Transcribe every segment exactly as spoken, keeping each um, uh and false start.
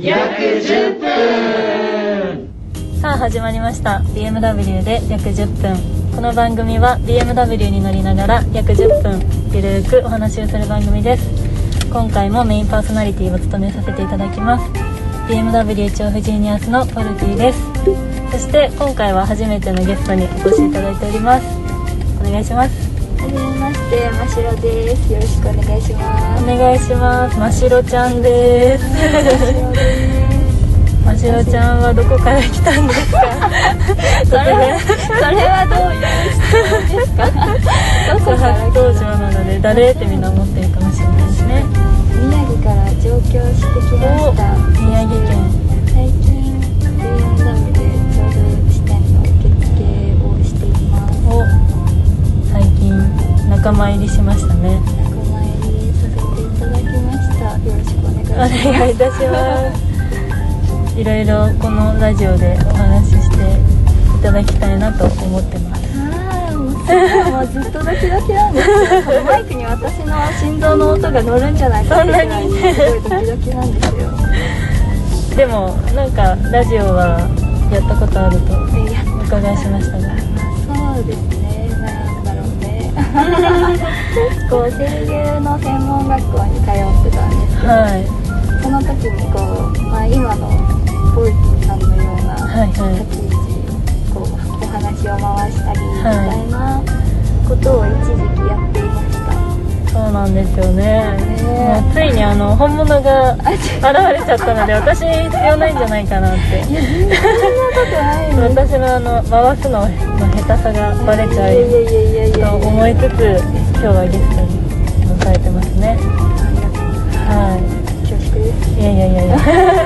約じゅっぷん。 さあ始まりました ビーエムダブリュー で約じゅっぷん。この番組は ビーエムダブリュー に乗りながら約じゅっぷんゆるーくお話をする番組です。今回もメインパーソナリティを務めさせていただきます ビーエムダブリュー 調布ジーニアスのポルティです。そして今回は初めてのゲストにお越しいただいております。お願いします。 はじめまして、ましろです。よろしくお願いします。 お願いします。ましろちゃんです。ましろちゃんはどこから来たんですか？ それは、それはどういう質問ですか？どこから初登場なので誰ってみんな思ってるかもしれないですね。 宮城から上京してきました。 宮城県。 最近 ビーエムダブリュー でちょうど支店の受付をしています。 お、最近仲間入りしましたね。 仲間入りさせていただきました。よろしくお願いします。 お願いいたします。いろいろこのラジオでお話ししていただきたいなと思ってます。 あーもうすごい、もうずっとドキドキなんですよ。マイクに私の心臓の音が乗るんじゃないかってぐらいすごいドキドキなんですよ。 でもなんかラジオはやったことあるとお伺いしましたが。 そうですね、なんだろうね。こう声優の専門学校に通ってたんですけど、 はい、 その時にこう、まあ、今のポルティさんのようなはいはい立ち位置、こうお話を回したりみたいなことを一時期やっていました。 そうなんですよね。 ねもうついにあの本物が現れちゃったので私必要ないんじゃないかなって。 いや全然そんなことないです。 私のあの回すのの下手さがバレちゃいやいやいやいやいやうと思いつつ今日はゲストに迎えてますね。はい。 恐縮です。 いやいやいやいや。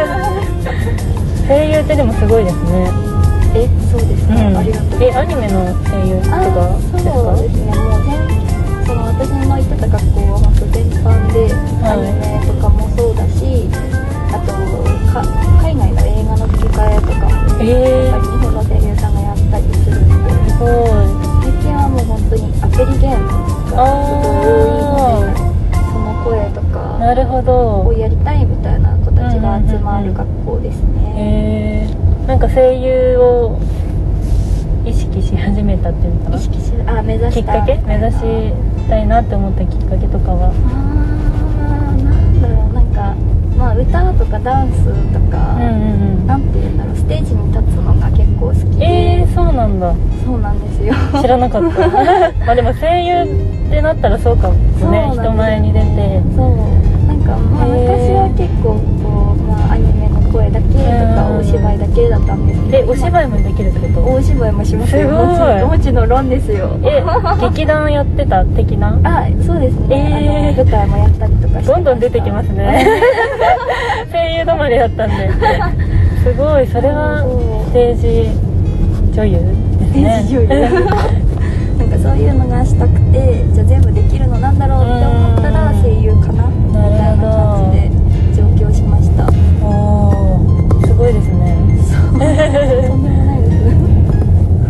声優ってでもすごいですね。 え、そうですね、 うん、 ありがとう。 え、アニメの声優とかですか？ そうですね、もう全その私の行ってた学校は本当全般で、 はい、 アニメとかもそうだし、あとか海外の映画の吹き替えとかも、 えー、 やっぱり日本の声優さんがやったりするので、 すごい。 最近はもう本当にアプリゲームがすごい多いので、その声とかなるほどをやりたいみたいな子たちが集まる学校ですね。 へえー、なんか声優を意識し始めたっていうのかな。 意識しあ目指きしたっかけ目指したいなって思ったきっかけとかは。 あーなんだろう、なんかまあ歌とかダンスとか、 うんうんうん、 なんていうんだろう、ステージに立つのが結構好きで。 えー、そうなんだ。 そうなんですよ。 知らなかったまあでも声優ってなったらそうかもね。人前に出て、 そうなんかまあ昔は結構こう、まあ、アニメの声だけとかお芝居だけだったんですけど、 え、お芝居もできるってこと？ 大芝居もしますよ。 すごい。 もちろん論ですよ。 え、劇団やってた的な？ あ、そうですね、 えー、 あの舞台もやったりとかして。 どんどん出てきますね声優止まりだったんですごい。それはステージ女優ですね。 ステージ女優なんかそういうのがしたくて、じゃあ全部できるのなんだろうって思ったら声優かなみたいな感じで上京しました。 おー、すごいですね。 そうとんでもないです。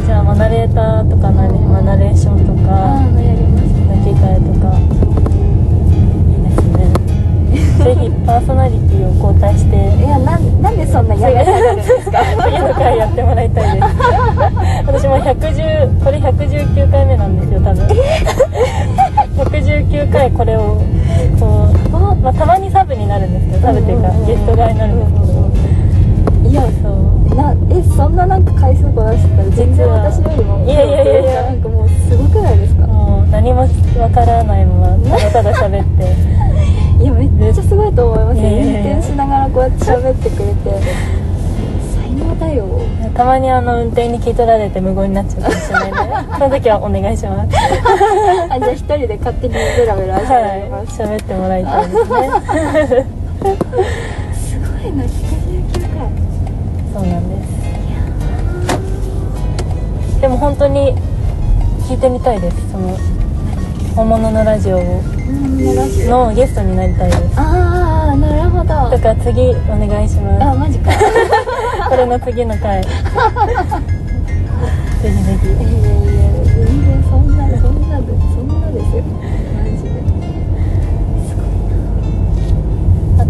じゃあ、まあ、ナレーターとかナレ、まあ、ナレーションとかああ、やりますね。 吹き替えとかいいですね。ぜひパーソナリティを交代していや、な、なんでそんなやめされるんですか？ 次の回やってもらいたいです私もひゃくじゅうこれひゃくじゅうきゅうかいめなんですよ多分ひゃくじゅうきゅうかいこれをこう、まあ、たまにサブになるんですけど、サブっていうかゲスト側になるんですけど、 いや、 そうな、え、そんななんか回数こなしてたら全然私よりも、 いやいやいやいや、 なんかもうすごくないですか？ もう何もわからないままただただ喋っていや、めっちゃすごいと思いますよ。 いやいやいや運転しながらこうやって喋ってくれて才能だよ。 たまにあの運転に聞き取られて無言になっちゃうかもしれないのでその時はお願いしますあ、じゃあ一人で勝手にベラベラ喋りはい、 ます。 喋ってもらいたいですねすごいな、ひゃくじゅうきゅうかい。 そうなんです。でも本当に聞いてみたいです。その本物のラジオをのゲストになりたいです。 ああ、なるほど。 だから次お願いします。 あ、マジかこれの次の回ぜひぜひ。 いやいやいや、全然そんなそんなでそんなですよ、マジで。 あ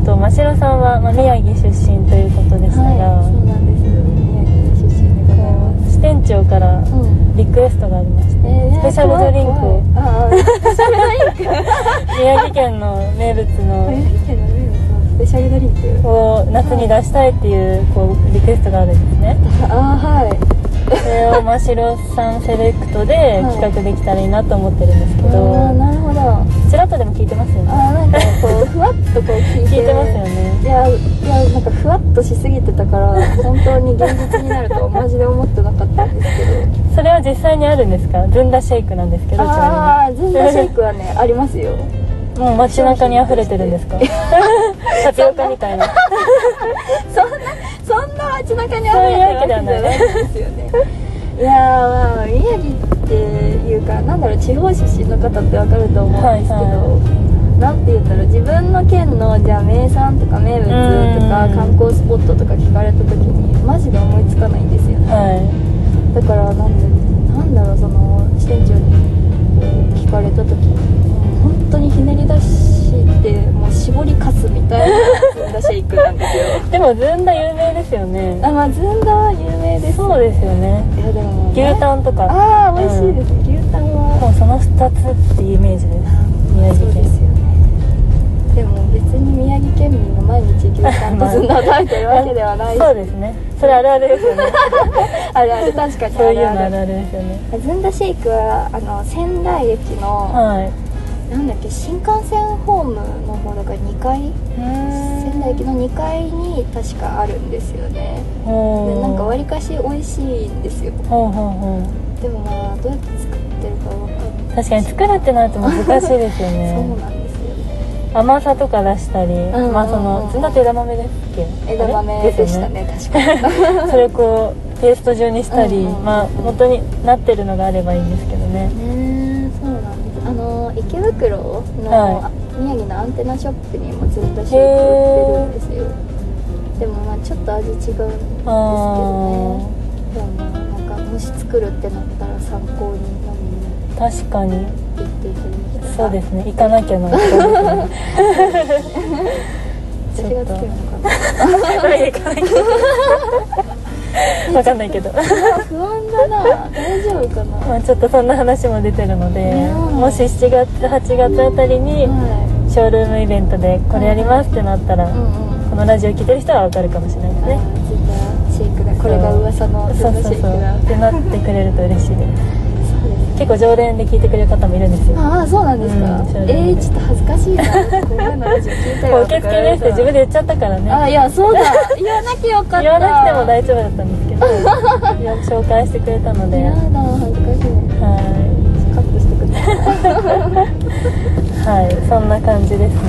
と真城さんは、まあ、宮城出身ということでしたが、 はい、そうなんです。宮城出身でございます。 支店長からうんリクエストがありまして、 えー、 スペシャルドリンクをああスペシャルドリンク宮城県の名物の宮城県の名物のスペシャルドリンクを夏に出したいっていうこうリクエストがあるんですね。 ああはいそれを真城さんセレクトで企画できたらいいなと思ってるんですけど、 ああなるほど。 ちらっとでも聞いてますよね。 ああなんかこうふわっとこう聞いて聞いてますよね。 いやいやなんかふわっとしすぎてたから本当に現実になるとマジで思ってなかったんですけどそれは実際にあるんですか？ずんだシェイクなんですけど。 ああずんだシェイクはねありますよ。 もう街中に溢れてるんですか？タピオカみたいなそんなそんな街中に溢れてるわけじゃないんですよね。いやー、まあ、宮城っていうかなんだろう、地方出身の方ってわかると思うんですけど、はいはい、なんて言ったら自分の県のじゃあ名産とか名物とか観光スポットとか聞かれた時にマジで思いつかないんですよね、はい、だからなんでなんだろう、その支店長に聞かれた時に本当にひねり出してもう絞りかすみたいなずんだシェイクなんですよ。 でもずんだ有名ですよね。 あ、まあずんだは有名です。 そうですよね。 いやでも、ね、 牛タンとかああ美味しいです、うん、牛タンはもうそのふたつっていうイメージです。宮城県。そうですよね。 でも別に宮城県民が毎日牛タンとずんだを食べてるわけではないし、 そうですね。それあるあるですよね。 あるある、確かにそういうのあるあるですよね。 ずんだシェイクはあの仙台駅の、はい、なんだっけ、新幹線ホームの方だからにかい、仙台駅のにかいに確かあるんですよね。でなんかわりかし美味しいんですよ。ほうほうほう。でもまあどうやって作ってるかわかんない。 確かに作るってなると難しいですよね。 そうなんですよね。 甘さとか出したり、うんうんうん、まあそのずんだって枝豆ですっけ？ 枝豆でしたね、確かに。 それをこうペースト状にしたり、うんうんうん、まあ本当になってるのがあればいいんですけどね。 ね、そうなんです。あの池袋の、はい、宮城のアンテナショップにもずんだシェイク売ってるんですよ。でもまあちょっと味違うんですけどね。でもなんかもし作るってなったら参考に飲みに確かに行っていただきたい。 そうですね、行かなきゃなと思って私が作るのかな。 行かなきゃ分かんないけど不安だな、大丈夫かな。 まあちょっとそんな話も出てるので、もししちがつはちがつあたりにショールームイベントでこれやりますってなったら、このラジオ聞いてる人は分かるかもしれないですね。 ずんだシェイクだ、これが噂のずんだシェイクだってなってくれると嬉しいです。結構常連で聞いてくれる方もいるんですよ。 ああ、そうなんですか。うん、えー、ちょっと恥ずかしいな。こういうのラジオ聞いたよ。 受付ですって自分で言っちゃったからね。 あ、いや、そうだ。言わなきゃよかった。 言わなくても大丈夫だったんですけど、よく紹介してくれたので。 やだ、恥ずかしい。はい。カットしてください。 はい、そんな感じですね。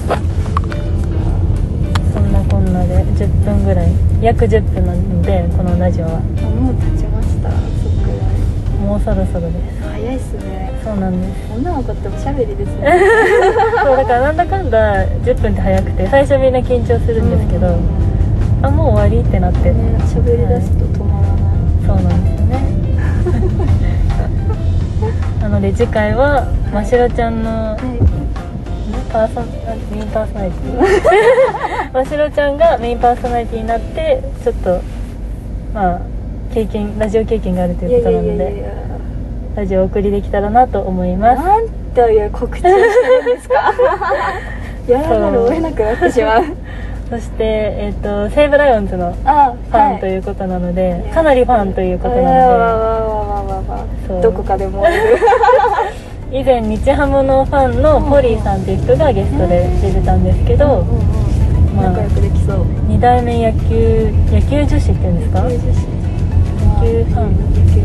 そんなこんなでじゅっぷんぐらい、約じゅっぷんなのでこのラジオは。 あ、もう経ちました。 もうそろそろです。 早いっすね。 そうなんです。 女の子っておしゃべりですね。 そうだからなんだかんだじゅっぷんって早くて、最初みんな緊張するんですけど、うん、あ、もう終わりってなってね、 喋り出すと止まらない、 はい、そうなんですよね。なので次回はましろちゃんの、はい、パーソメインパーソナリティましろちゃんがメインパーソナリティになって、ちょっとまあ経験、ラジオ経験があるということなので、いやいやいやいや、ラジオをお送りできたらなと思います。 なんという告知をしてるんですか。やらざるを得なくなってしまう。 そして、えー、と西武ライオンズのファンということなので、はい、かなりファンということなので、 どこかでも以前日ハムのファンのポリーさんという人がゲストで出てたんですけど、うんうんうん、 まあ、仲良くできそう。 に代目野球野球女子っていうんですか、野球女子、野球ファン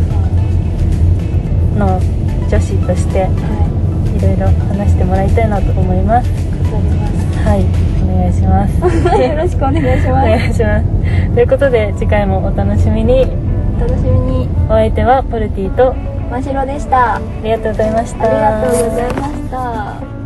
の女子として、はい、いろいろ話してもらいたいなと思います。 語ります。 はい、お願いします。 よろしくお願いします。お願いします。ということで次回もお楽しみに。 お楽しみに。 お相手はポルティとましろでした。 ありがとうございました。 ありがとうございました。